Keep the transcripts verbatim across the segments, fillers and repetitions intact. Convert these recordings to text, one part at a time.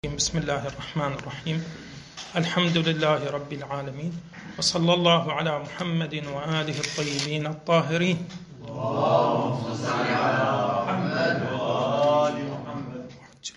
بسم الله الرحمن الرحيم. الحمد لله رب العالمين، وصلى الله على محمد وآله الطيبين الطاهرين. اللهم صل على محمد وآل محمد.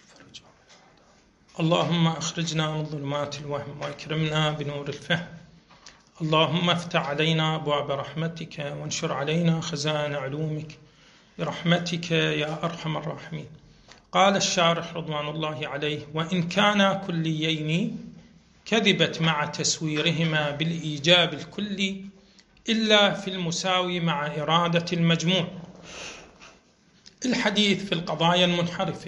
اللهم أخرجنا من ظلمات الوهم وأكرمنا بنور الفهم. اللهم افتح علينا أبواب رحمتك وانشر علينا خزائن علومك برحمتك يا أرحم الراحمين. قال الشارح رضوان الله عليه: وإن كانا كليين كذبت مع تسويرهما بالإيجاب الكلي إلا في المساوي مع إرادة المجموع. الحديث في القضايا المنحرفة،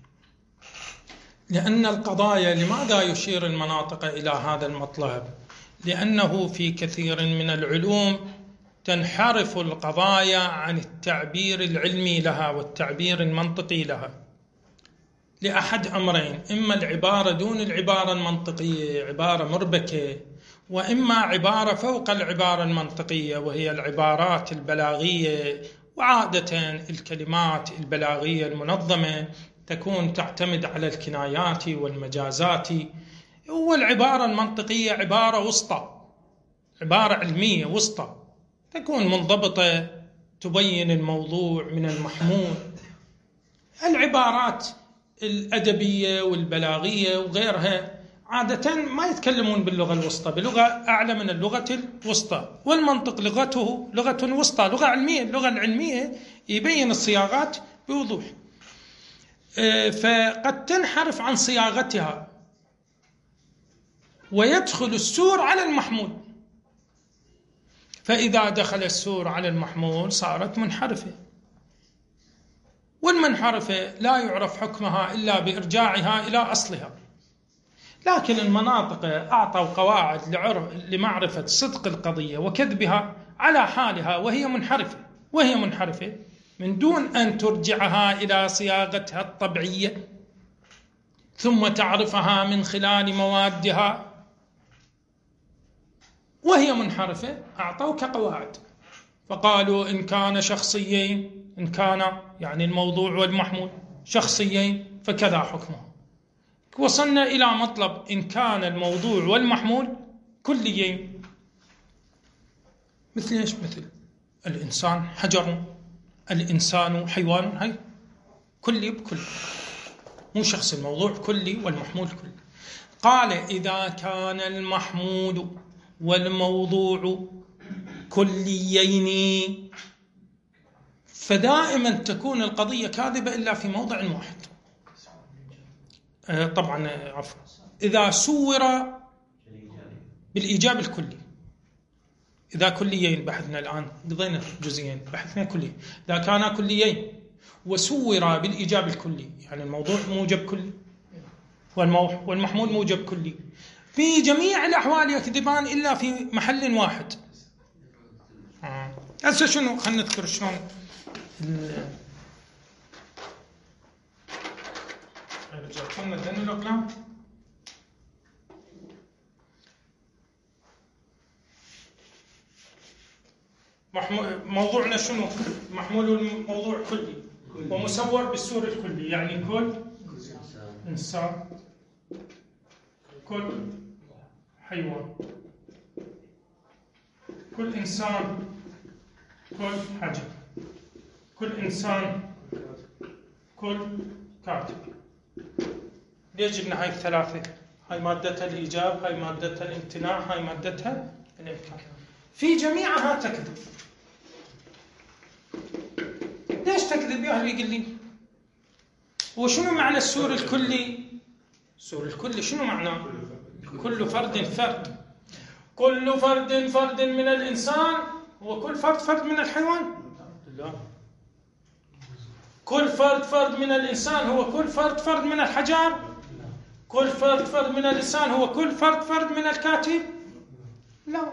لأن القضايا لماذا يشير المناطق إلى هذا المطلب؟ لأنه في كثير من العلوم تنحرف القضايا عن التعبير العلمي لها والتعبير المنطقي لها لأحد أمرين: إما العبارة دون العبارة المنطقية، عبارة مربكة، وإما عبارة فوق العبارة المنطقية وهي العبارات البلاغية. وعادة الكلمات البلاغية المنظمة تكون تعتمد على الكنايات والمجازات، والعبارة المنطقية عبارة وسطى، عبارة علمية وسطى، تكون منضبطة تبين الموضوع من المحمول. العبارات الأدبية والبلاغية وغيرها عادة ما يتكلمون باللغة الوسطى، بلغة أعلى من اللغة الوسطى، والمنطق لغته لغة وسطى، لغة علمية. اللغة العلمية يبين الصياغات بوضوح، فقد تنحرف عن صياغتها ويدخل السور على المحمول، فإذا دخل السور على المحمول صارت منحرفة، والمنحرفة لا يعرف حكمها إلا بإرجاعها إلى أصلها. لكن المناطق أعطوا قواعد لمعرفة صدق القضية وكذبها على حالها وهي منحرفة وهي منحرفة من دون أن ترجعها إلى صياغتها الطبيعية ثم تعرفها من خلال موادها وهي منحرفة. أعطوك قواعد فقالوا: إن كان شخصيين، إن كان يعني الموضوع والمحمول شخصيين فكذا حكمه. وصلنا إلى مطلب: إن كان الموضوع والمحمول كليين. مثل إيش؟ مثل الإنسان حجر، الإنسان حيوان، هاي كلي بكل، مو شخص. الموضوع كلي والمحمول كلي. قال: إذا كان المحمول والموضوع كليين فدائما تكون القضية كاذبة إلا في موضع واحد. آه طبعا عفوا إذا سور بالإيجاب الكلي. إذا كليين بحثنا الآن، قضينا جزئيين، بحثنا كلي. إذا كانا كليين وسور بالإيجاب الكلي، يعني الموضوع موجب كلي والمحمول موجب كلي، في جميع الأحوال يكذبان إلا في محل واحد. هسه شنو؟ خلنا نذكر شلون موضوعنا شنو؟ محمول الموضوع كلي ومسور بالسور الكلي، يعني كل إنسان، كل حيوان، كل إنسان، كل حجر، كل إنسان، كل كاتب. ليش جبنا هاي الثلاثة؟ هاي مادتها الإيجاب، هاي مادتها الامتناع، هاي مادتها الإمكان. في جميعها تكذب. ليش تكذب يا أهل؟ يقول لي وشنو معنى السور الكلي؟ السور الكلي شنو معناه؟ كل فرد فرد، كل فرد فرد من الإنسان هو كل فرد فرد من الحيوان؟ لا. كل فرد فرد من الإنسان هو كل فرد فرد من الحجر؟ كل فرد فرد من الإنسان هو كل فرد فرد من الكاتب؟ لا.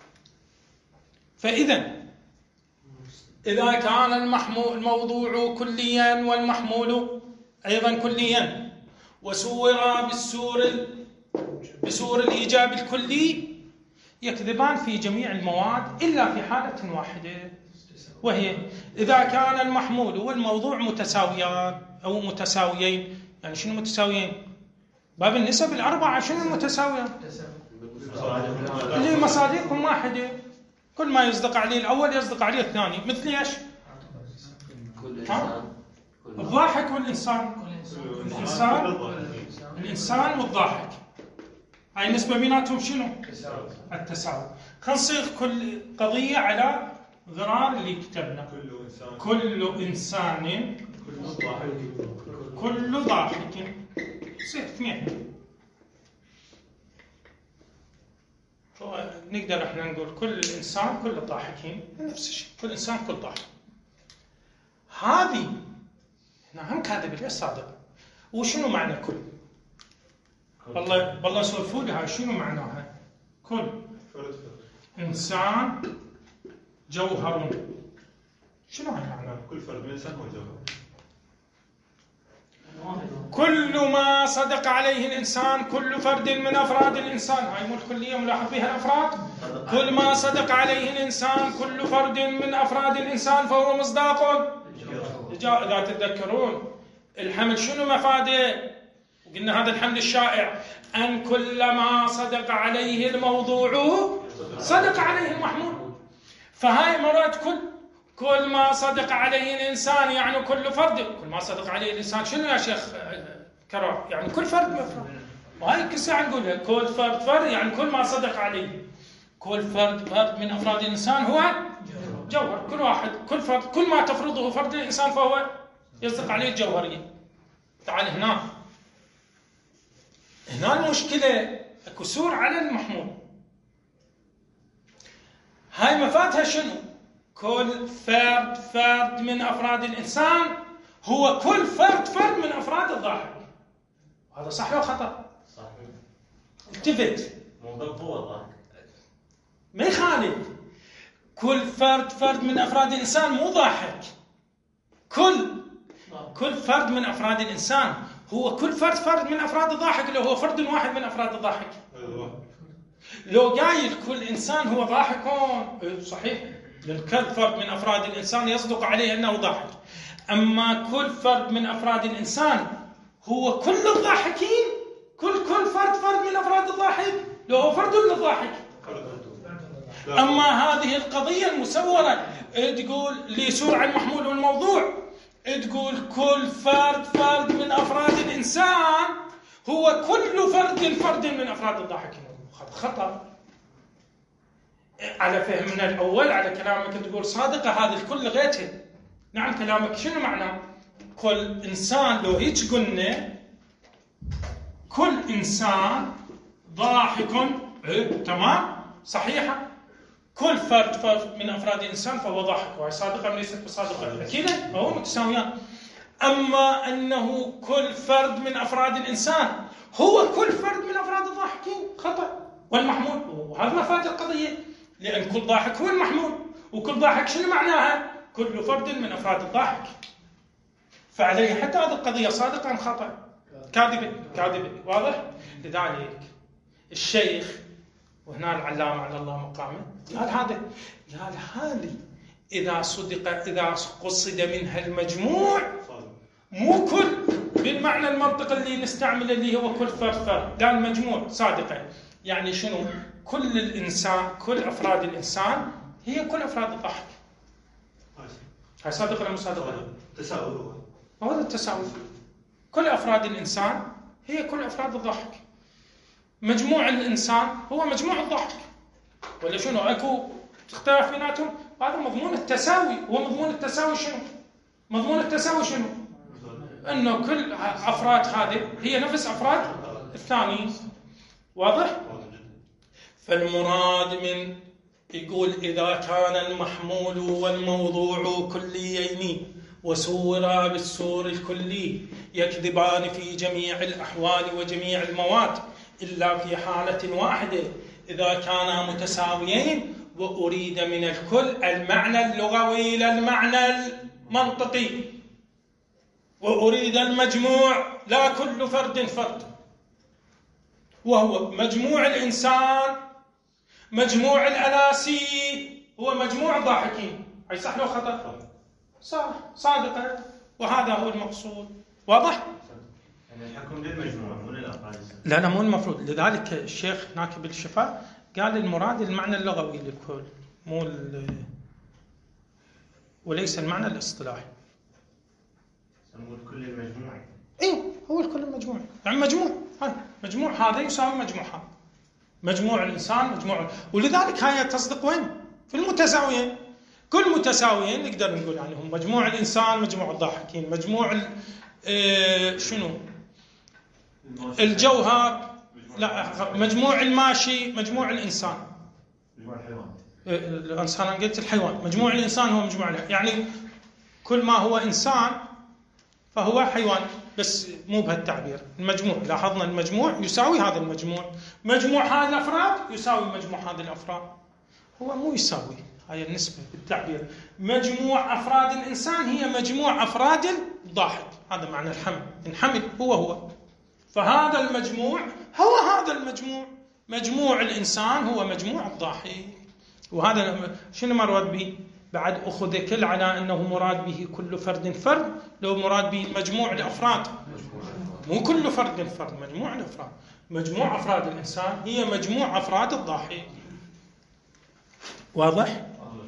فإذا إذا كان المحمول الموضوع كليا والمحمول أيضا كليا وسور بالسور بسور الإيجاب الكلي يكذبان في جميع المواد إلا في حالة واحدة، وهي إذا كان المحمول والموضوع متساويان أو متساويين. يعني شنو متساويين؟ باب النسب الأربعة شنو المتساوية؟ اللي مصادقهم واحدة، كل ما يصدق عليه الأول يصدق عليه الثاني. مثل ايش؟ الضاحك والإنسان. الإنسان الإنسان والضاحك، هاي النسبة بيناتهم شنو؟ التساوي. خلينا نصيغ كل قضية على غرار اللي كتبنا. كل إنسان كل ضاحك، يصير اثنين. نقدر احنا نقول كل إنسان كل الضاحكين نفس الشيء، كل إنسان كل ضاحك. هذه هنا هم كاتب لي صادق. وشنو معنى كل؟ والله والله سولفوا لي هاي شنو معناها؟ كل إنسان جوهر. شنو هاي معناها؟ كل فرد من الإنسان هو جوهر. كل ما صدق عليه الإنسان كل فرد من أفراد الإنسان، هاي مو الكلية ملاحظ فيها الأفراد. كل ما صدق عليه الإنسان كل فرد من أفراد الإنسان فهو مصداق. إذا تتذكرون الحمل شنو مفاده؟ قلنا هذا الحمل الشائع أن كل ما صدق عليه الموضوع صدق عليه المحمول. فهاي مرات كل كل ما صدق عليه الإنسان يعني كل فرد. كل ما صدق عليه الإنسان شنو يا شيخ كرار؟ يعني كل فرد مفرد. وهاي كل ساعة نقولها كل فرد فرد يعني كل ما صدق عليه. كل فرد فرد من أفراد الإنسان هو جوهر. كل واحد كل فرد كل ما تفرضه فرد الإنسان فهو يصدق عليه الجوهرية. تعال هنا هنا المشكلة كسور على المحمول. هاي مفاتها شنو؟ كل فرد فرد من أفراد الإنسان هو كل فرد فرد من أفراد الضاحك. هذا صح ولا خطأ؟ صحيح. التفت. مو بالقوة الضاحك. ما يخالف. كل فرد فرد من أفراد الإنسان مو ضاحك. كل كل فرد من أفراد الإنسان هو كل فرد فرد من أفراد الضاحك اللي هو فرد واحد من أفراد الضاحك. لو قايل كل إنسان هو ضاحك صحيح، لأن كل فرد من أفراد الإنسان يصدق عليه أنه ضاحك. أما كل فرد من أفراد الإنسان هو كل الضاحكين، كل كل فرد فرد من أفراد الضاحك لو هو فرد للضاحك. أما هذه القضية المسورة تقول لي سرعة المحمول والموضوع، تقول كل فرد فرد من أفراد الإنسان هو كل فرد فرد من أفراد الضاحكين. خطأ على فهمنا الأول. على كلامك تقول صادقة هذه الكل لغيتها. نعم كلامك شنو معناه؟ كل إنسان لو هيك قلنا كل إنسان ضاحك، إيه تمام صحيحة. كل فرد فرد من أفراد الإنسان فهو ضاحك، وهي صادقة وليست بصادقة أكيد هو متساويان. أما أنه كل فرد من أفراد الإنسان هو كل فرد من أفراد الضاحكين خطأ. والمحمول وهذا مفاد القضية، لأن كل ضاحك هو المحمول، وكل ضاحك شنو معناها؟ كل فرد من أفراد الضاحك. فعليه حتى هذه القضية صادقة أم خطأ؟ كاذبة كاذبة. واضح؟ لذلك الشيخ وهنا العلامة على الله مقامه قال هذا قال هذه إذا صدق إذا قصد منها المجموع مو كل بالمعنى المنطق اللي نستعمله اللي هو كل فرد فرد، قال مجموع صادقة. يعني شنو؟ كل الإنسان كل أفراد الإنسان هي كل أفراد الضحك. هاي صادقة ولا مو صادقة؟ تساؤل. هذا التساؤل. كل أفراد الإنسان هي كل أفراد الضحك. مجموع الإنسان هو مجموع الضحك. ولا شنو؟ أكو اختلاف بيناتهم. هذا مضمون التساوي. ومضمون التساوي شنو؟ مضمون التساوي شنو؟ أنه كل أفراد هذه هي نفس أفراد الثانيين. واضح؟ فالمراد من يقول إذا كان المحمول والموضوع كليين وصورا بالسور الكلي يكذبان في جميع الأحوال وجميع المواد إلا في حالة واحدة إذا كانا متساويين وأريد من الكل المعنى اللغوي لا المعنى المنطقي، وأريد المجموع لا كل فرد فرد، وهو مجموع الإنسان مجموع الأناسي هو مجموع الضاحكين. أي صح لو خطأ؟ صح صادقة، وهذا هو المقصود. واضح؟ يعني الحكم للمجموع مو للأفراد. لا لا مو المفروض. لذلك الشيخ هناك بالشفاء قال المراد المعنى اللغوي للكل، مو وليس المعنى الاصطلاحي. نقول كل المجموع. اي هو الكل المجموع، يعني مجموع هاي مجموع هذا يساوي مجموع هذا، مجموع الانسان مجموع. ولذلك هاي تصدق وين؟ في المتساويين. كل متساويين نقدر نقول عنهم مجموع الانسان مجموع الضاحكين، مجموع اه شنو الجوهر، لا مجموع الماشي مجموع الانسان، مجموع الحيوان. الانسان انا قلت الحيوان، مجموع الانسان هو مجموع الحيوان. يعني كل ما هو انسان فهو حيوان، بس مو بهالتعبير. المجموع لاحظنا المجموع يساوي هذا المجموع، مجموع هذه الافراد يساوي مجموع هذه الافراد. هو مو يساوي، هاي النسبة بالتعبير. مجموع أفراد الإنسان هي مجموع أفراد الضاحك، هذا معنى الحمل، الحمل هو هو. فهذا المجموع هو هذا المجموع، مجموع الإنسان هو مجموع الضاحك. وهذا شنو مراد به؟ بعد أخذ كل على أنه مراد به كل فرد فرد، لو مراد به مجموع الأفراد، مو كل فرد فرد، مجموع الأفراد. مجموع أفراد الإنسان هي مجموع أفراد الضاحك. واضح؟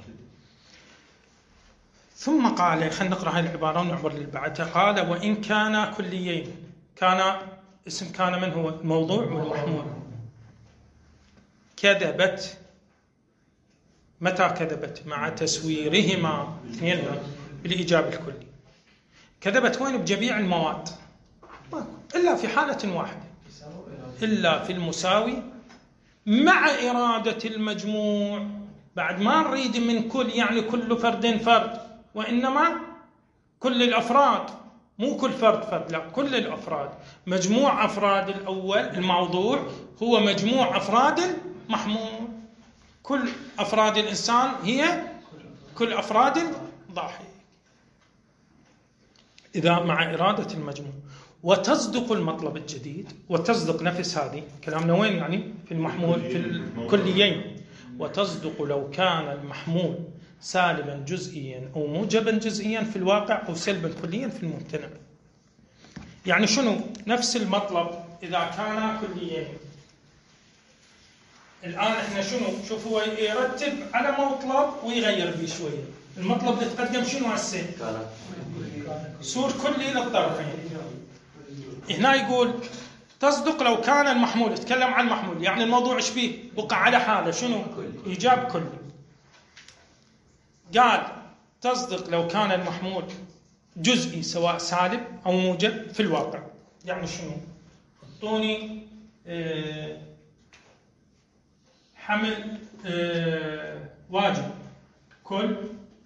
ثم قال، خلينا نقرأ هذه العبارة ونعبر للبعثة. قال وإن كان كليين. كان اسم كان من هو؟ الموضوع والمحمول. كذبت، متى كذبت؟ مع تسويرهما اثنين بالإيجاب الكلي. كذبت وين؟ بجميع المواد إلا في حالة واحدة، إلا في المساوي مع إرادة المجموع. بعد ما نريد من كل يعني كل فرد فرد، وإنما كل الأفراد، مو كل فرد فرد، لا كل الأفراد. مجموع أفراد الأول الموضوع هو مجموع أفراد المحمول. كل أفراد الإنسان هي كل أفراد الضاحك إذا مع إرادة المجموع. وتصدق المطلب الجديد، وتصدق نفس هذه كلامنا وين؟ يعني في المحمول في الكليين. وتصدق لو كان المحمول سالبا جزئيا أو موجبا جزئيا في الواقع، أو سلبا كليا في الممتنع. يعني شنو؟ نفس المطلب إذا كان كليين. الآن احنا شنو؟ شوف هو يرتب على مطلب ويغير فيه شوية. المطلب يتقدم شنو هسه؟ سور كلي للطرفين. هنا يقول تصدق لو كان المحمول، يتكلم عن المحمول، يعني الموضوع ايش فيه؟ بقى على حاله شنو؟ إيجاب كلي. قال تصدق لو كان المحمول جزئي سواء سالب أو موجب في الواقع. يعني شنو؟ اعطوني اه حمل اه واجب كل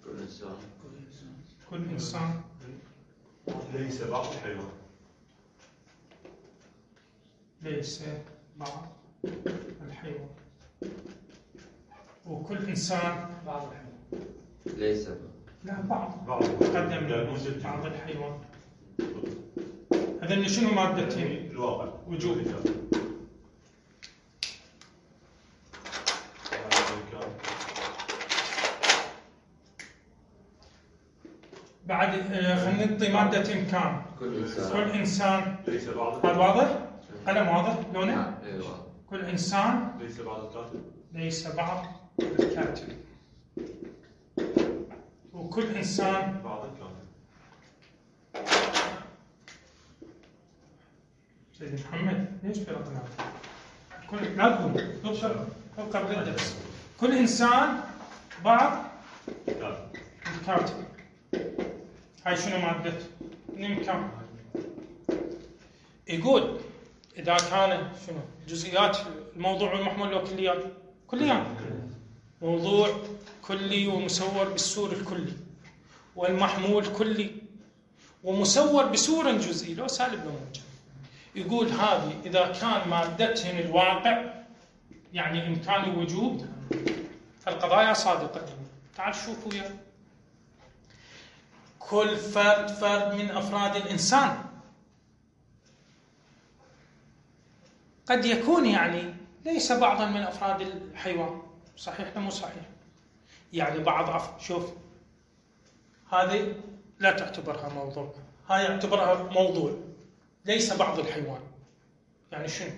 كل إنسان ليس بعض الحيوان. ليس بعض الحيوان. وكل إنسان بعض الحيوان. ليس لا بعض. بعض. قدم بعض الحيوان. هذا شنو مادتين؟ الواقع. وجوب. بعد خلينا نعطي مادة كام. كل إنسان. كل إنسان. ليس بعض. هذا واضح؟ قلم واضح لونه؟ نعم. أيوة. كل إنسان. ليس بعض الكاتب. ليس بعض الكاتب. وكل إنسان. بعض الكاتب. سيدي محمد ليش فرقنا؟ كل لا تقول تقول قبل الدرس. كل إنسان بعض كاتب. الكاتب. هاي شنو مادته؟ نم كم؟ يقول إذا كان شنو جزئيات الموضوع والمحمول لو كليات كليات. موضوع كلي ومسور بالسور الكلي، والمحمول كلي ومسور بسور جزئي لو سالب لو موجب. يقول هذه إذا كان مادتهن الواقع يعني إمكان الوجود فالقضايا صادقة. تعال شوفوا يا كل فرد فرد من أفراد الإنسان قد يكون يعني ليس بعضا من أفراد الحيوان. صحيح ولا مو صحيح؟ يعني بعض أف... شوف هذه لا تعتبرها موضوع، هاي يعتبرها موضوع ليس بعض الحيوان. يعني شنو؟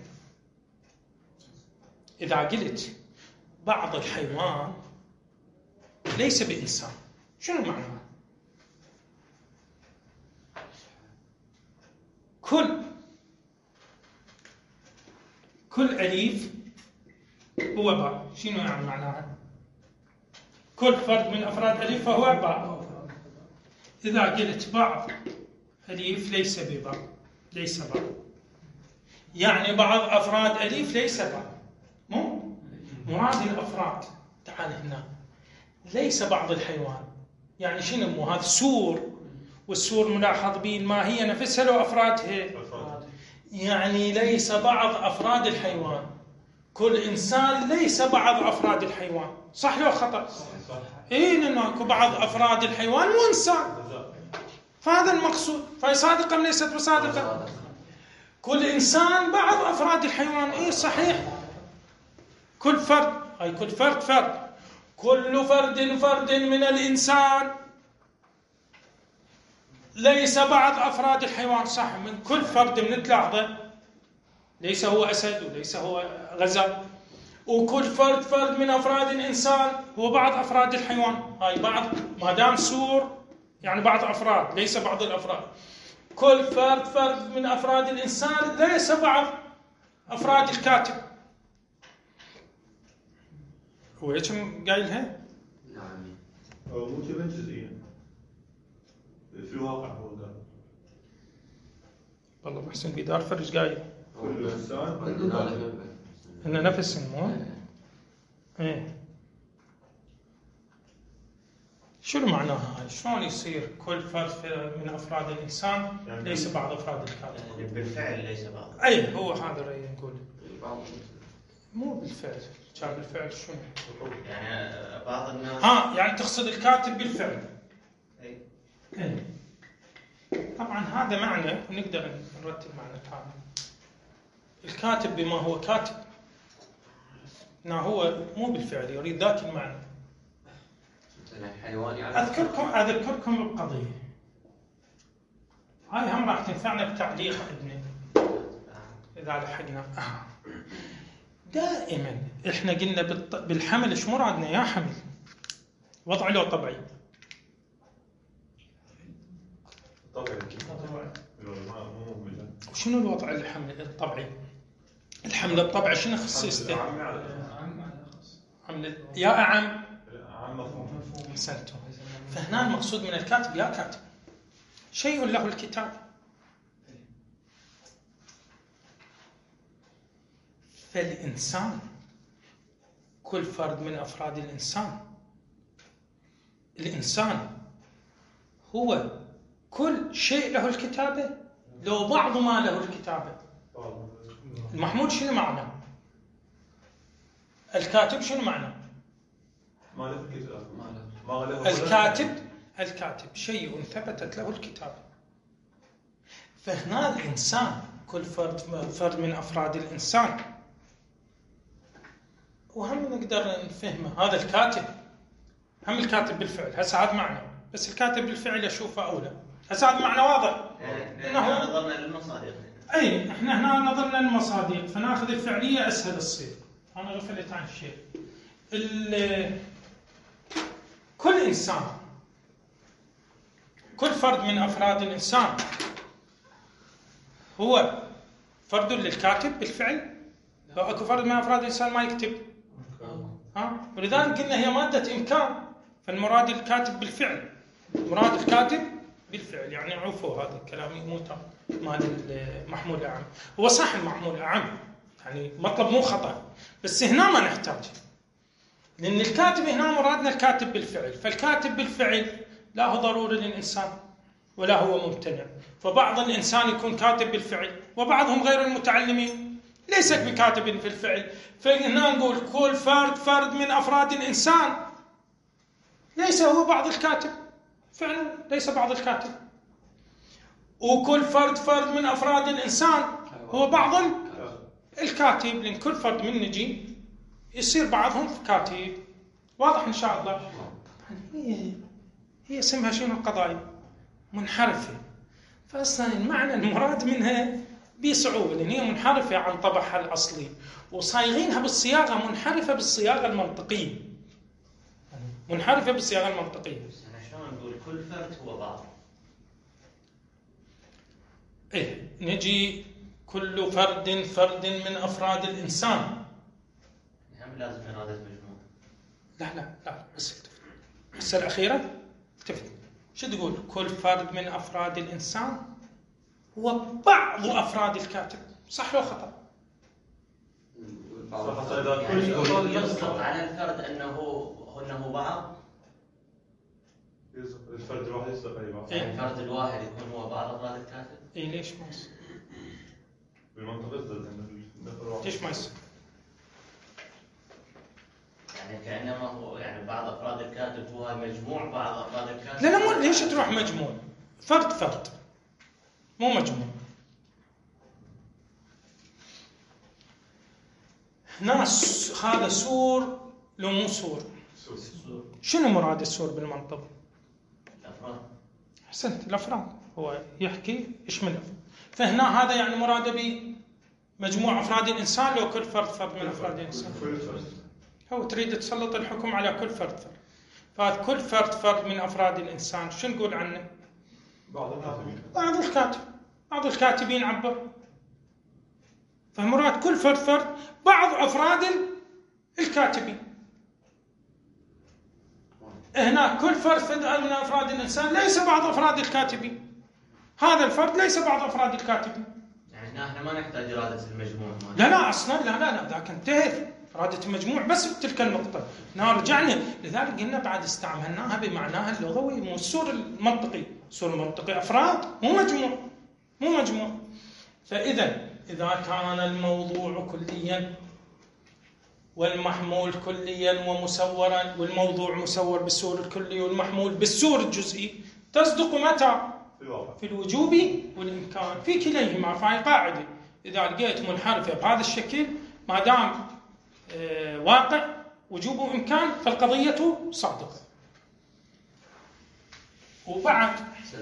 إذا قلت بعض الحيوان ليس بإنسان، شنو معناه؟ كل كل أليف هو باء، شنو يعني معناها؟ كل فرد من أفراد أليف فهو باء. إذا قلت بعض أليف ليس بباء، ليس باء، يعني بعض أفراد أليف ليس باء. مو مراد الأفراد. تعال هنا، ليس بعض الحيوان، يعني شنو؟ مو هذا سور، والسور ملاحظ به الماهية نفسها لو أفرادها، يعني ليس بعض أفراد الحيوان. كل إنسان ليس بعض أفراد الحيوان، صح لو خطأ؟ إيه، لأنه أكو بعض أفراد الحيوان مو إنسان، فهذا المقصود. فهي صادقة أم ليست بصادقة؟ كل إنسان بعض أفراد الحيوان، إيه صحيح. كل فرد، أي كل فرد فرد، كل فرد فرد من الإنسان ليس بعض أفراد الحيوان، صح. من كل فرد من تلاحظه ليس هو أسد وليس هو غزال، وكل فرد فرد من أفراد الإنسان هو بعض أفراد الحيوان. هاي بعض، ما دام سور يعني بعض أفراد، ليس بعض الأفراد. كل فرد فرد من أفراد الإنسان ليس بعض أفراد الكاتب. هو ايش قايلها؟ نعم. مو كذا جزئيا في الواقع هو قال. والله محسن بدار فرج قايل كل انسان انه نفس مو ايه. شنو معناها هاي؟ شلون يصير كل فرد من افراد الانسان ليس بعض افراد الكاتب؟ بالفعل ليس بعض. اي هو هذا الرأي نقول. مو بالفعل، كان بالفعل شنو؟ يعني بعض الناس ها يعني تقصد الكاتب بالفعل. اي اي طبعا هذا معنى، ونقدر نرتب معنى هذا. الكاتب بما هو كاتب، انه هو مو بالفعل يريد ذاك المعنى. اذكركم اذكركم القضيه هاي، هم راح تنفعنا بتعليق ابني اذا لحقنا. دائما احنا قلنا بالحمل ايش مرادنا يا حمل؟ وضع له طبيعي. طبعا وشنو الوضع الحمل الطبيعي؟ الحمل الطبيعي شنو خصيصته؟ حمل يا أعم أحسنتم. فهنا المقصود من الكاتب يا كاتب شيء له الكتاب. فالإنسان كل فرد من أفراد الإنسان، الإنسان هو كل شيء له الكتابة، لو بعض ما له الكتابة. المحمول شنو معنى؟ الكاتب شنو معنى؟ ما له الكتاب. ما له الكاتب الكاتب شيء ثبتت له الكتابة. فهنا الإنسان كل فرد فرد من أفراد الإنسان، وهم نقدر نفهمه. هذا الكاتب هم الكاتب بالفعل، هسه هذا معنى، بس الكاتب بالفعل أشوفه أولى. هسه هذا معنى واضح. إنه نظرنا للمصادر. أي إحنا هنا نظرنا للمصادر، فناخذ الفعلية أسهل تصير. أنا غفلت عن شيء. كل إنسان، كل فرد من أفراد الإنسان هو فرد للكاتب بالفعل. لو أكو فرد من أفراد الإنسان ما يكتب، ها؟ ولذلك قلنا هي مادة إمكان، فالمراد الكاتب بالفعل. مراد الكاتب بالفعل، يعني عفوا هذا كلامي مو تام مال المحمول الأعم. هو صح المحمول الأعم، يعني مطلب مو خطأ، بس هنا ما نحتاج، لأن الكاتب هنا مرادنا الكاتب بالفعل. فالكاتب بالفعل لا هو ضروري للإنسان ولا هو ممتنع. فبعض الإنسان يكون كاتب بالفعل، وبعضهم غير المتعلمين ليس بكاتب بالفعل. فهنا نقول كل فرد فرد من أفراد الإنسان ليس هو بعض الكاتب، فعلا ليس بعض الكاتب. وكل فرد فرد من أفراد الإنسان هو بعض الكاتب، لأن كل فرد من نجي يصير بعضهم كاتب. واضح إن شاء الله. هي هي اسمها شنو؟ القضايا منحرفة. فأصلا المعنى المراد منها بصعوبة، لأن هي منحرفة عن طبعها الأصلي، وصايغينها بالصياغة منحرفة بالصياغة المنطقية، منحرفة بالصياغة المنطقية. أنا شلون نقول كل فرد هو بعض؟ إيه، نجي كل فرد فرد من أفراد الإنسان. هم لازم إرادة مجموع. لا لا لا، بس التفت. بس الأخيرة التفت. شو تقول؟ كل فرد من أفراد الإنسان هو بعض أفراد الكاتب، صح لو خطأ؟ يعني يصدق على الفرد أنه أنه بعض. الفرد الواحد يصدق أي بعض. يعني الفرد الواحد يكون هو بعض أفراد الكاتب. إيه ليش ما يصير؟ بالمنطق يصدق أن النفر واحد. ليش ما يصير؟ يعني كأنما هو يعني بعض أفراد الكاتب هو مجموع بعض أفراد الكاتب. لا لا، مو ليش تروح مجموع؟ فرد فرد، مو مجموع. ناس هذا سور لو مو سور؟ شنو مراد السور بالمنطق؟ الأفراد. أحسنت، الأفراد. هو يحكي يشمل الأفراد، فهنا هذا يعني مراد بمجموع أفراد الإنسان لو كل فرد فرد من أفراد الإنسان. هو تريد تسلط الحكم على كل فرد فرد، فكل فرد فرد من أفراد الإنسان شو نقول عنه؟ بعض الكاتبين. بعض الكاتب، بعض الكاتبين عبر. فمراد كل فرد فرد بعض أفراد الكاتبين. هنا كل فرد فرد من أفراد الإنسان ليس بعض أفراد الكاتبين، هذا الفرد ليس بعض أفراد الكاتبين. يعني هنا احنا ما نحتاج إرادة المجموع. لا لا أصلا، لا لا لا، ذاك انتهت إرادة المجموع بس بتلك النقطة. هنا رجعنا، لذلك قلنا بعد استعملناها بمعناها اللغوي، مو السور المنطقي. السور المنطقي أفراد مو مجموع، مو مجموع. فإذا إذا كان الموضوع كليا والمحمول كليا ومسورا، والموضوع مسور بالسور الكلي والمحمول بالسور الجزئي، تصدق متى؟ في الوجوب والإمكان، في كليهما. فهي قاعدة، إذا لقيت منحرفة بهذا الشكل ما دام آه واقع وجوب وإمكان فالقضية صادقة. وبعد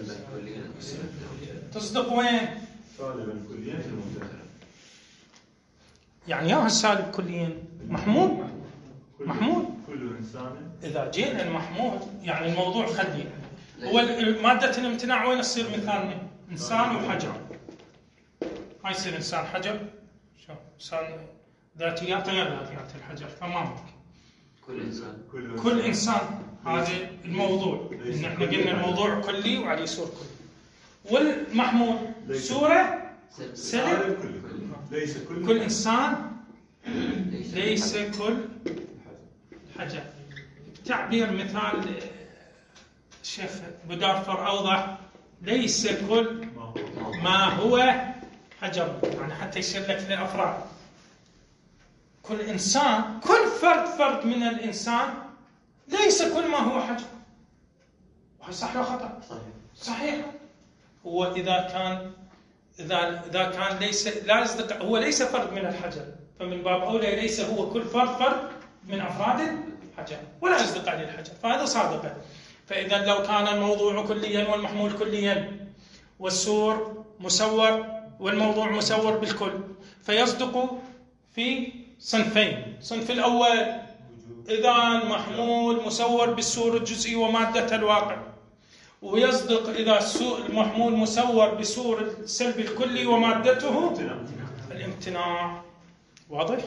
تصدق وين؟ سالبا كليا في الممتنع. يعني يا السالب كليا محمول محمول كل إنسان. إذا جينا المحمول يعني الموضوع خلي هو مادة الامتناع وين تصير مثالنا؟ إنسان وحجر. ما يصير إنسان حجر. شو إنسان ذاتيات غير ذاتيات الحجر، فما ممكن. كل إنسان. كل إنسان هذا الموضوع. إن إحنا قلنا الموضوع كلي وعليه سور كلي. والمحمول سورة سلب. ليس كل. كل إنسان ليس كل حجر. تعبير مثال الشيخ بودارفر أوضح، ليس كل ما هو حجر، يعني حتى يصير لك في الأفراد. كل إنسان، كل فرد فرد من الإنسان ليس كل ما هو حجر. وهل صح ولا خطأ؟ صحيح. صحيح. هو إذا كان إذا إذا كان ليس لا يصدق، هو ليس فرد من الحجر، فمن باب أولى ليس هو كل فرد فرد من أفراد الحجر ولا يصدق عليه الحجر، فهذا صادقة. فإذا لو كان الموضوع كليا والمحمول كليا والسور مسور والموضوع مسور بالكل، فيصدق في صنفين. الصنف الأول إذا المحمول مسور بالسور الجزئي ومادة الواقع، ويصدق إذا المحمول مسور بسور السلب الكلي ومادته الامتناع. واضح؟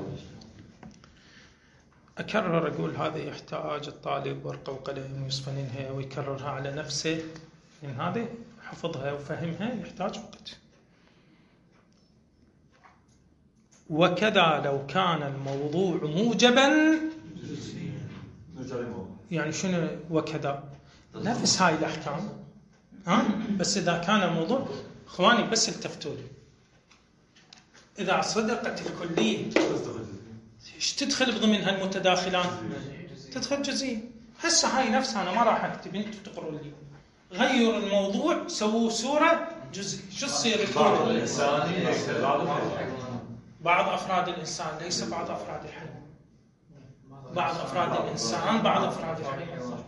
أكرر أقول هذا يحتاج الطالب ورقة وقلم يصفنها ويكررها على نفسه، لأن هذه حفظها وفهمها يحتاج وقت. وكذا لو كان الموضوع موجبا، يعني شنو وكذا؟ نفس هاي الأحكام، ها؟ بس إذا كان الموضوع، إخواني بس التفتوا لي، إذا صدقت الكلية إيش تدخل بضمنها المتداخلان؟ تدخل جزئية. هسه هاي نفسها أنا ما راح أكتب، أنتوا تقروا لي. غيروا الموضوع، سووا صورة جزئية. شو تصير الكون؟ بعض أفراد الإنسان ليس بعض أفراد الحيوان. بعض أفراد الإنسان بعض أفراد الحيوان.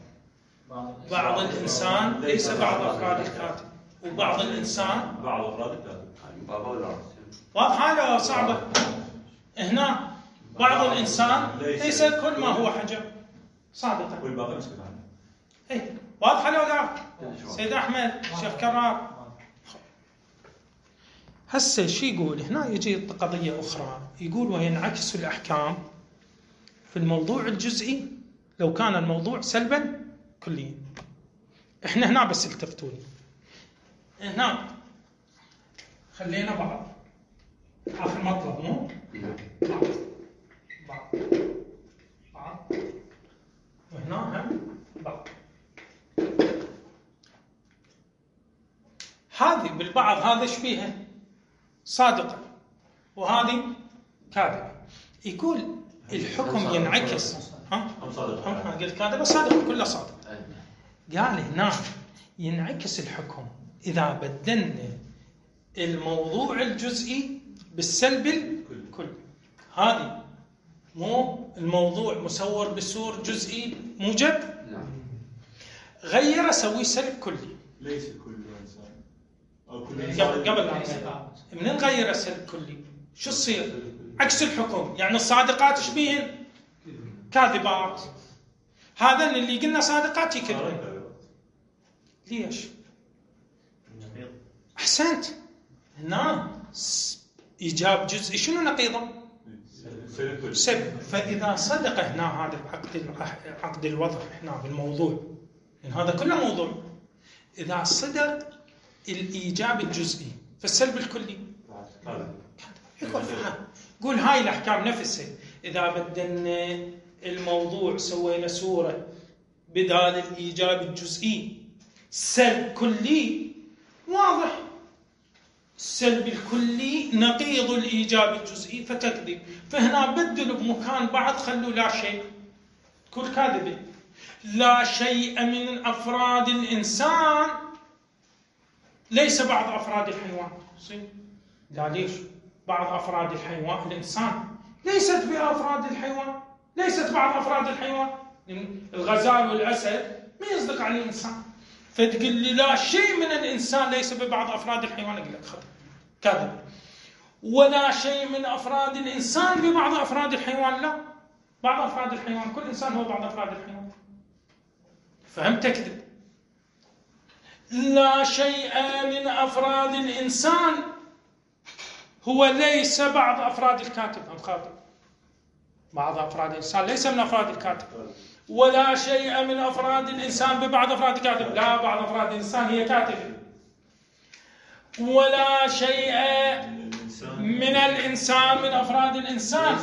بعض الإنسان ليس بعض أفراد الكاتب، وبعض الإنسان بعض أفراد الكاتب. واضحة ولا صعبة؟ هنا بعض الإنسان ليس كل ما هو حجر صادقا. والباقي نسكت عنه. إيه واضحة لو لا؟ سيد أحمد شيخ كرار. هسه شو يقول هنا؟ يجي قضية أخرى يقول وينعكس الأحكام في الموضوع الجزئي لو كان الموضوع سلبا كليا. إحنا هنا بس التفتوني هنا خلينا بعض آخر مطلب مو بعض بعض وهنا هم بعض. هذه بالبعض هذا ايش فيها؟ صادقة وهذه كاذبة. يقول الحكم ينعكس. ها؟ ها قلت كاذبة صادقة كلها صادقة. قال هنا ينعكس الحكم إذا بدلنا الموضوع الجزئي بالسلب الكلي. هذه مو الموضوع مسور بسور جزئي موجب، غير سوي سلب كلي. ليس كل إنسان أو كل قبل قبل من نغير سلب كلي شو يصير؟ عكس الحكم. يعني الصادقات ايش بيهن؟ كاذبات. هذا اللي قلنا صادقات يكذبن. ليش؟ أحسنت. هنا إيجاب جزئي شنو نقيضه؟ سلب. فإذا صدق هنا هذا العقد عقد الوضع هنا بالموضوع، يعني هذا كله موضوع، إذا صدق الإيجاب الجزئي فالسلب الكلي يقول قول هاي الأحكام نفسها إذا بدلنا الموضوع سوينا صورة بدال الإيجاب الجزئي سلب كلي واضح. السلب الكلي نقيض الإيجاب الجزئي فتكذب. فهنا بدلوا بمكان بعض خلوا لا شيء كل كاذبة. لا شيء من أفراد الإنسان ليس بعض أفراد الحيوان. لا ليش؟ بعض أفراد الحيوان الإنسان ليست بأفراد الحيوان، ليست بعض أفراد الحيوان. الغزال والأسد ما يصدق على الإنسان. فتقول لي لا شيء من الإنسان ليس ببعض أفراد الحيوان، أقول لك خطأ كذب. ولا شيء من أفراد الإنسان ببعض أفراد الحيوان، لا بعض أفراد الحيوان، كل إنسان هو بعض أفراد الحيوان. فهمت؟ تكذب. لا شيء من أفراد الإنسان هو ليس بعض أفراد الكاتب. هم خاطئ. بعض أفراد الإنسان ليس من أفراد الكاتب. ولا شيء من أفراد الإنسان ببعض أفراد الكاتب، لا بعض أفراد الإنسان هي كاتب. ولا شيء من الإنسان من أفراد الإنسان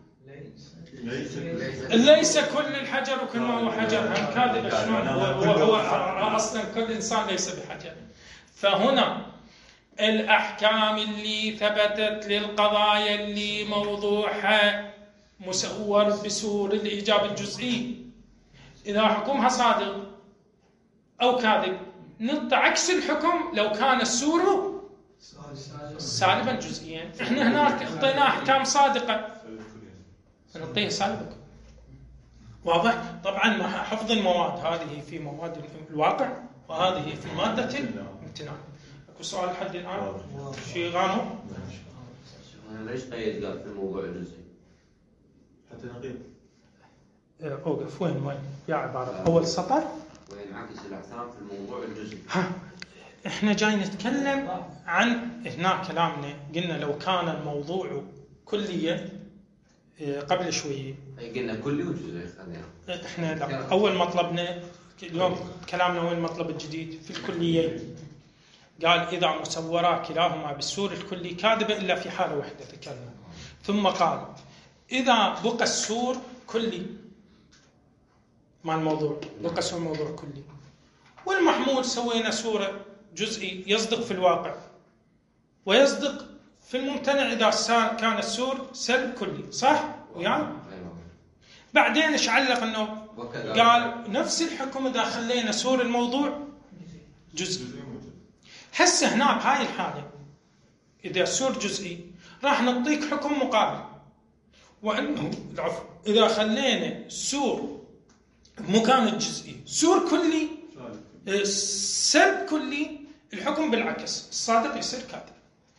ليس كل الحجر وكل ما هو حجر. هم كاذب. شلون هو, هو أصلا كل إنسان ليس بحجر. فهنا الأحكام اللي ثبتت للقضايا اللي موضوعها مسور بسور الإيجاب الجزئي، إذا حكمها صادق أو كاذب نلقى عكس الحكم لو كان السور سالبا جزئيا. احنا هناك اعطيناه احكام صادقه نعطيه سالبا. واضح؟ طبعا مع حفظ المواد، هذه في مواد الواقع وهذه في ماده الامتنان. اكو سؤال لحد الان؟ شيء غامض؟ ليش قيد قال في الموضوع الجزئي؟ حتى نقيض. اوقف. وين وين يا عباره اول سطر؟ وينعكس الاحكام في الموضوع الجزئي. ها احنا جاي نتكلم عن هنا كلامنا قلنا لو كان الموضوع كليا قبل شويه. قلنا كلي وجزئي. خلينا احنا لا. اول مطلبنا اليوم كلامنا وين المطلب الجديد في الكليين. قال اذا مسورا كلاهما بالسور الكلي كاذبه الا في حاله واحده ذكرنا. ثم قال اذا بقى السور كلي مع الموضوع، بقى السور موضوع كلي، والمحمول سوينا صورة جزئي يصدق في الواقع ويصدق في الممتنع إذا كان السور سلب كلي. صح؟ يعني بعدين ايش علق انه قال نفس الحكم اذا خلينا سور الموضوع جزئي. هسه هنا بهاي الحالة اذا السور جزئي راح نعطيك حكم مقابل، وانه العفو اذا خلينا السور بمكان الجزئي سور كلي سلب كلي الحكم بالعكس، الصادق يصير كاذب.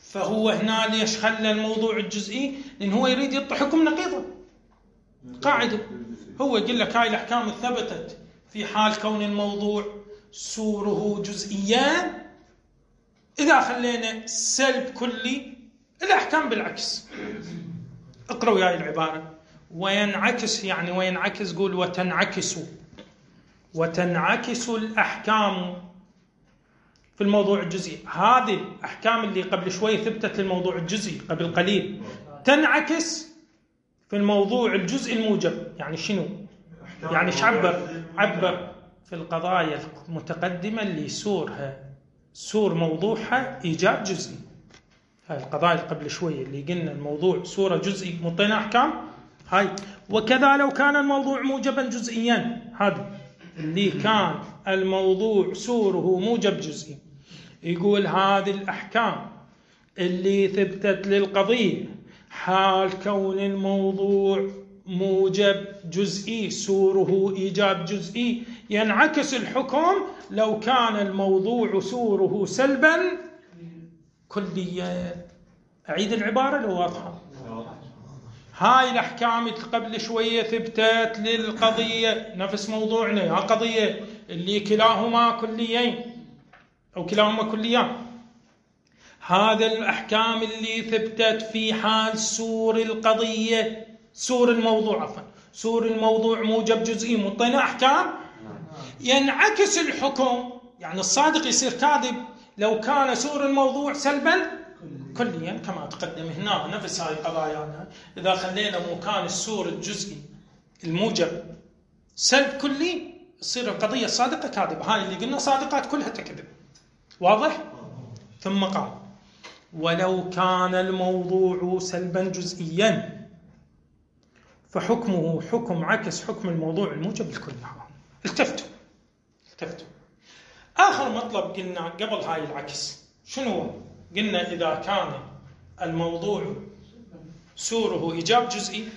فهو هنا ليش خلى الموضوع الجزئي؟ لأن هو يريد يعطي حكم نقيضه. قاعدة هو يقول لك هاي الأحكام ثبتت في حال كون الموضوع سوره جزئيا. إذا خلينا سلب كلي الأحكام بالعكس. اقرأوا هاي العبارة وينعكس، يعني وينعكس قول وتنعكس وتنعكس الأحكام في الموضوع الجزئي. هذه الأحكام اللي قبل شوي ثبتت للموضوع الجزئي قبل قليل تنعكس في الموضوع الجزئي الموجب. يعني شنو؟ يعني ايش عبر؟ عبر في القضايا المتقدمة اللي سورها سور موضوعها إيجاب جزئي. هاي القضايا اللي قبل شوي اللي قلنا الموضوع سورة جزئي مطينا أحكام هاي. وكذا لو كان الموضوع موجبا جزئيا، هذا اللي كان الموضوع سوره موجب جزئي، يقول هذه الأحكام اللي ثبتت للقضية حال كون الموضوع موجب جزئي سوره إيجاب جزئي ينعكس الحكم لو كان الموضوع سوره سلبا كليا. أعيد العبارة لو واضحة. هاي الأحكام قبل شوية ثبتت للقضية نفس موضوعنا، ها قضية اللي كلاهما كليين أو كلاهما كليان. هذا الأحكام اللي ثبتت في حال سور القضية سور الموضوع عفوا سور الموضوع موجب جزئي مطينا أحكام ينعكس الحكم. يعني الصادق يصير كاذب لو كان سور الموضوع سلبا كليا كما تقدم هنا. نفس هاي قضايانا إذا خلينا مكان السور الجزئي الموجب سلب كلي تصير القضية الصادقة كاذبة. هاي اللي قلنا صادقات كلها تكذب. واضح؟ ثم قال ولو كان الموضوع سلبا جزئيا فحكمه حكم عكس حكم الموضوع الموجب الكلي. التفتوا التفتوا آخر مطلب قلنا قبل هاي العكس شنو؟ قلنا إذا كان الموضوع سوره إيجاب جزئي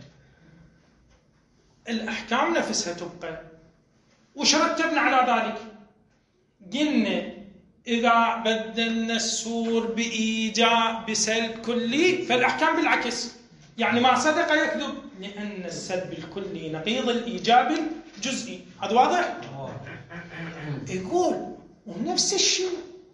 الأحكام نفسها تبقى. وش رتبنا على ذلك؟ قلنا إذا بدلنا السور بإيجاب بسلب كلي فالأحكام بالعكس. يعني ما صدق يكذب لأن السلب الكلي نقيض الإيجاب الجزئي. هذا واضح؟ يقول ونفس الشيء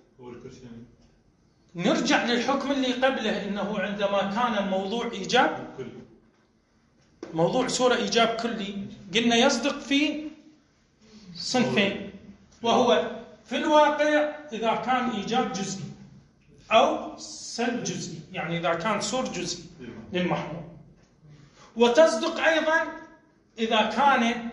نرجع للحكم اللي قبله إنه عندما كان الموضوع إيجاب موضوع سورة إيجاب كلي قلنا يصدق في صنفين، وهو في الواقع إذا كان إيجاب جزئي أو سلب جزئي، يعني إذا كان سور جزئي للمحمول. وتصدق أيضا إذا كان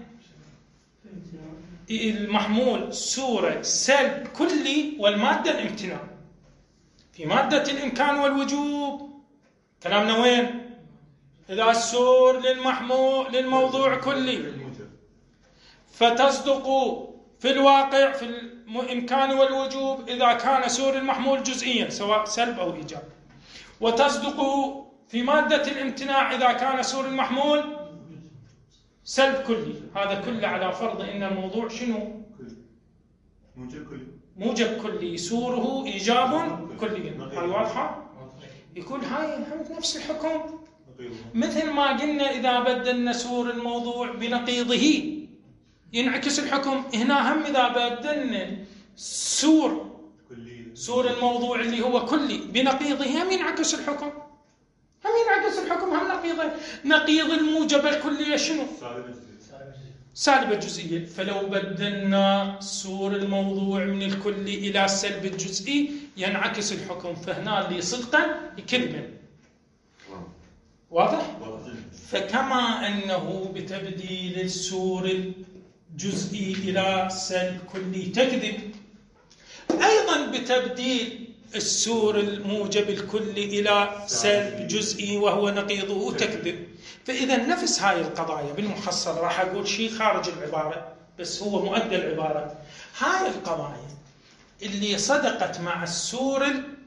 المحمول سورة سلب كلي والمادة الامتناع. في مادة الإمكان والوجوب كلامنا وين؟ إذا السور للمحمول للموضوع كلي فتصدق في الواقع في الإمكان والوجوب إذا كان سور المحمول جزئيا سواء سلب أو إيجاب. وتصدق في مادة الامتناع إذا كان سور المحمول سلب كلي. هذا كله على فرض إن الموضوع شنو؟ موجب كلي موجب كلي سوره إيجاب كلي. هاي واضحة؟ يقول هاي هم نفس الحكم مثل ما قلنا إذا بدلنا سور الموضوع بنقيضه ينعكس الحكم. هنا هم إذا بدلنا سور سور الموضوع اللي هو كلي بنقيضه هم ينعكس الحكم. هم ينعكس الحكم هم نقيضه. نقيض الموجب الكلي شنو؟ سالب الجزئية. فلو بدلنا سور الموضوع من الكلي إلى سلب الجزئي ينعكس الحكم. فهنا اللي صدقا يكذبا. واضح؟ فكما أنه بتبديل السور الجزئي إلى سلب كلي تكذب، أيضا بتبديل السور الموجب الكلي إلى سلب جزئي وهو نقيضه تكذب. فإذا نفس هاي القضايا بالمحصل راح أقول شيء خارج العبارة بس هو مؤدى العبارة. هاي القضايا اللي صدقت مع السور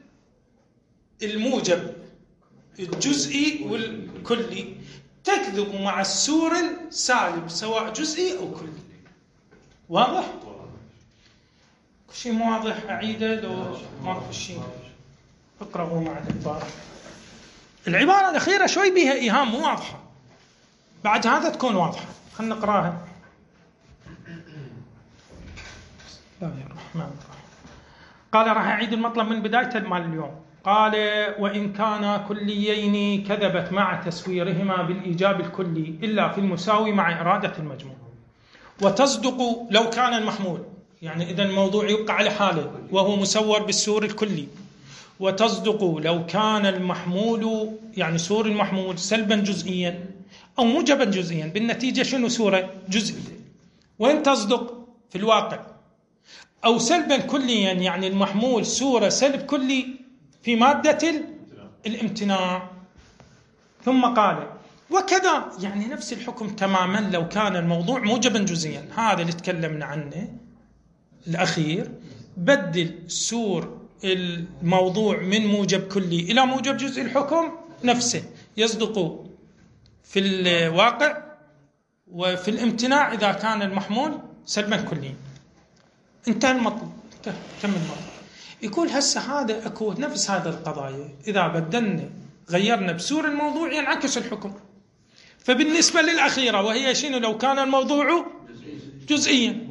الموجب الجزئي والكلي تكذب مع السور السالب سواء جزئي أو كلي. واضح؟ شيء مو واضح أعيده لو ما في شيء. اقرأوا مع العبارة. العبارة الأخيرة شوي بها إيهام مو واضحة، بعد هذا تكون واضحة. خلنا نقراها. بسم الله الرحمن الرحيم. قال راح أعيد المطلب من بداية مال اليوم. قال وإن كانا كليين كذبت مع تسويرهما بالإيجاب الكلي إلا في المساوي مع إرادة المجموع، وتصدق لو كان المحمول، يعني إذا الموضوع يبقى على حاله وهو مسور بالسور الكلي، وتصدق لو كان المحمول يعني سور المحمول سلبا جزئيا أو موجبا جزئيا، بالنتيجة شنو سورة جزئية. وين تصدق في الواقع؟ أو سلبا كليا يعني المحمول سورة سلب كلي في مادة الامتناع. ثم قال وكذا يعني نفس الحكم تماما لو كان الموضوع موجبا جزئيا، هذا اللي تكلمنا عنه الأخير، بدل سور الموضوع من موجب كلي إلى موجب جزئي، الحكم نفسه يصدق في الواقع وفي الامتناع إذا كان المحمول سلبا كليا. انتهى المطلب، انتهى كم المطلب. يقول هسه هذا اكو نفس هذا القضايا إذا بدلنا غيرنا بسور الموضوع ينعكس الحكم. فبالنسبة للأخيرة وهي شنو؟ لو كان الموضوع جزئيا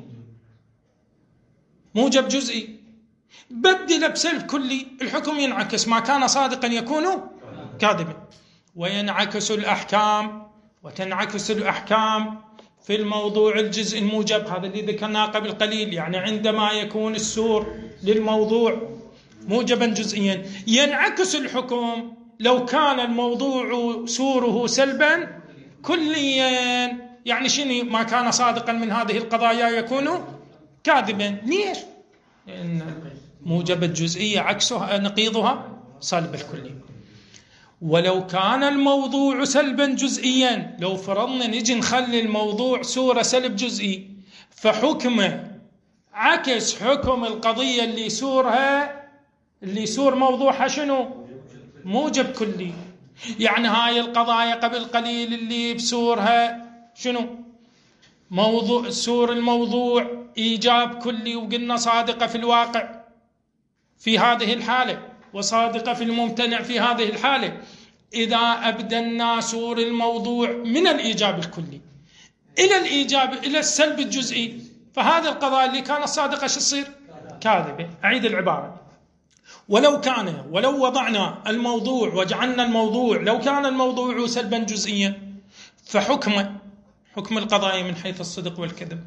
موجب جزئي بدل بسلب كلي، الحكم ينعكس، ما كان صادقا يكون كاذبا. وينعكس الأحكام وتنعكس الأحكام في الموضوع الجزء الموجب، هذا اللي ذكرناه قبل قليل، يعني عندما يكون السور للموضوع موجبا جزئيا ينعكس الحكم لو كان الموضوع سوره سلبا كليا، يعني شنو؟ ما كان صادقا من هذه القضايا يكون كاذبا. ليش؟ لأن موجب الجزئية عكسها نقيضها سالب الكلي. ولو كان الموضوع سلبا جزئيا، لو فرضنا نجي نخلي الموضوع صورة سلب جزئي، فحكمه عكس حكم القضية اللي سورها اللي سور موضوعها شنو؟ موجب كلي. يعني هاي القضايا قبل قليل اللي بسورها شنو؟ موضوع سور الموضوع إيجاب كلي، وقلنا صادقة في الواقع في هذه الحالة وصادقة في الممتنع في هذه الحالة. إذا أبدلنا سور الموضوع من الإيجاب الكلي إلى الإيجاب إلى السلب الجزئي، فهذه القضايا اللي كانت صادقة شو تصير؟ كاذبة. أعيد العبارة. ولو كان ولو وضعنا الموضوع وجعلنا الموضوع لو كان الموضوع سلبا جزئيا، فحكم حكم القضايا من حيث الصدق والكذب،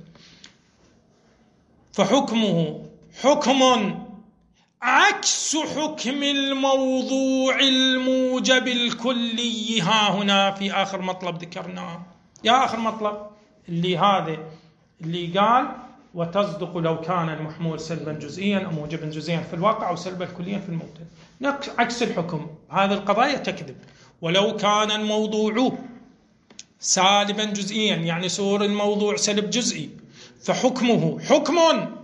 فحكمه حكم عكس حكم الموضوع الموجب الكلي. ها هنا في آخر مطلب ذكرناه، يا آخر مطلب اللي هذا اللي قال وتصدق لو كان المحمول سلبا جزئيا أو موجبا جزئيا في الواقع أو سلبا كليا في الموضوع، عكس الحكم. هذه القضايا تكذب. ولو كان الموضوع سالبا جزئيا يعني صور الموضوع سلب جزئي، فحكمه حكم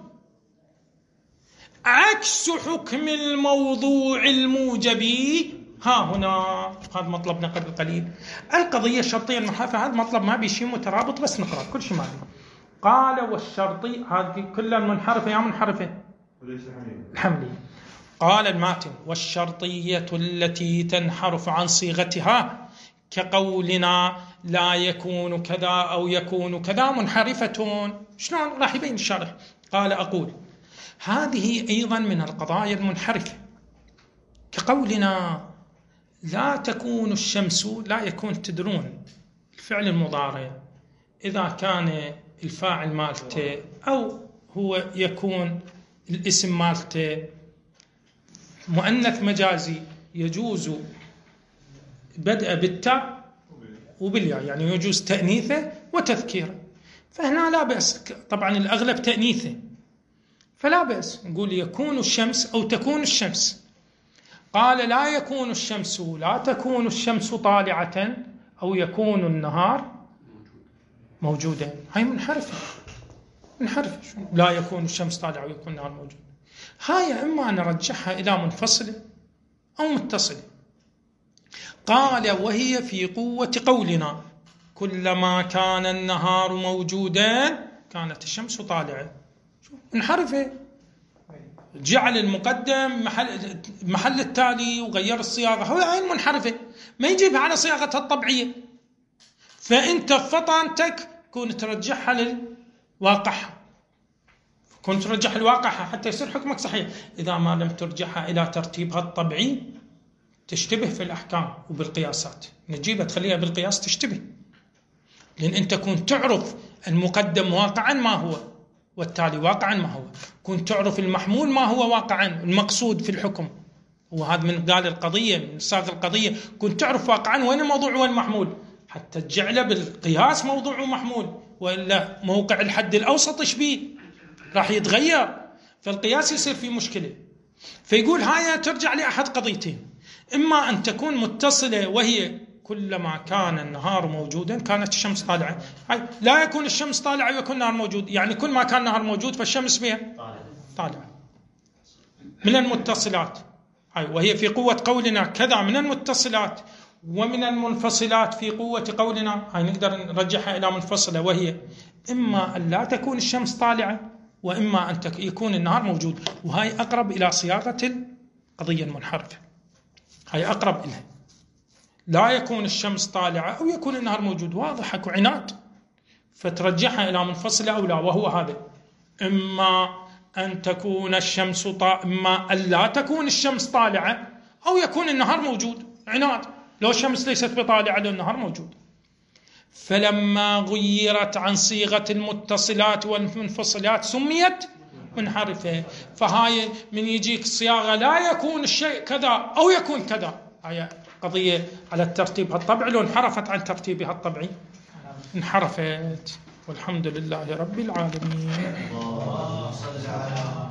عكس حكم الموضوع الموجبي. ها هنا هذا مطلبنا قبل قليل. القضية الشرطية المحافة، هذا مطلب ما بيشي مترابط، بس نقرأ كل شيء مالي. قال والشرطي، هذه كلها منحرفة يا منحرفة الحملية. قال الماتن والشرطية التي تنحرف عن صيغتها كقولنا لا يكون كذا أو يكون كذا منحرفة. شلون راح يبين الشارح؟ قال أقول هذه أيضا من القضايا المنحرفة، كقولنا لا تكون الشمس، لا يكون تدرون الفعل المضارع إذا كان الفاعل مالته أو هو يكون الاسم مالته مؤنث مجازي يجوز بدء بالتاء وبالياء، يعني يجوز تأنيثه وتذكيره، فهنا لا بأس. طبعا الأغلب تأنيثه فلا بأس نقول يكون الشمس أو تكون الشمس. قال لا يكون الشمس، لا تكون الشمس طالعة أو يكون النهار موجودا. هاي منحرفة منحرفة. لا يكون الشمس طالعة ويكون النهار موجود، هاي إما نرجحها إلى منفصلة أو متصلة. قال وهي في قوة قولنا كلما كان النهار موجودا كانت الشمس طالعة. منحرفة جعل المقدم محل محل التالي وغير الصياغة، هو هاي المنحرفة، ما يجيبها على صياغتها الطبيعية. فأنت فطنتك كون ترجعها للواقعها، كون ترجعها لواقعها حتى يصير حكمك صحيح. إذا ما لم ترجعها إلى ترتيبها الطبيعي تشتبه في الأحكام وبالقياسات، نجيبها تخليها بالقياس تشتبه، لأن أنت كنت تعرف المقدم واقعا ما هو والتالي واقعا ما هو، كنت تعرف المحمول ما هو واقعا، المقصود في الحكم، وهذا من قال القضية من صاغ القضية، كنت تعرف واقعا وين الموضوع والمحمول حتى تجعله بالقياس موضوع ومحمول، وإلا موقع الحد الأوسط إيش بيه راح يتغير، فالقياس يصير فيه مشكلة. فيقول هاي ترجع لأحد قضيتين، إما أن تكون متصلة وهي كلما كان النهار موجودا كانت الشمس طالعة، لا يكون الشمس طالعة ويكون النهار موجود، يعني كل ما كان النهار موجود فالشمس بها طالعة من المتصلات، وهي في قوة قولنا كذا من المتصلات، ومن المنفصلات في قوة قولنا هاي نقدر نرجعها إلى منفصلة، وهي إما أن لا تكون الشمس طالعة وإما أن يكون النهار موجود، وهاي أقرب إلى صياغة القضية المنحرفة، هاي أقرب إليها، لا يكون الشمس طالعة أو يكون النهار موجود، واضح أكو عناد، فترجعها إلى منفصلة أو لا، وهو هذا إما أن تكون الشمس طا... إما أن لا تكون الشمس طالعة أو يكون النهار موجود، عناد، لو الشمس ليست بطالعة لو النهار موجود. فلما غيرت عن صيغة المتصلات والمنفصلات سميت منحرفة. فهاي من يجيك الصياغة لا يكون الشيء كذا أو يكون كذا، هاي قضية على الترتيب الطبيعي، لو انحرفت عن ترتيبها الطبيعي انحرفت. والحمد لله رب العالمين.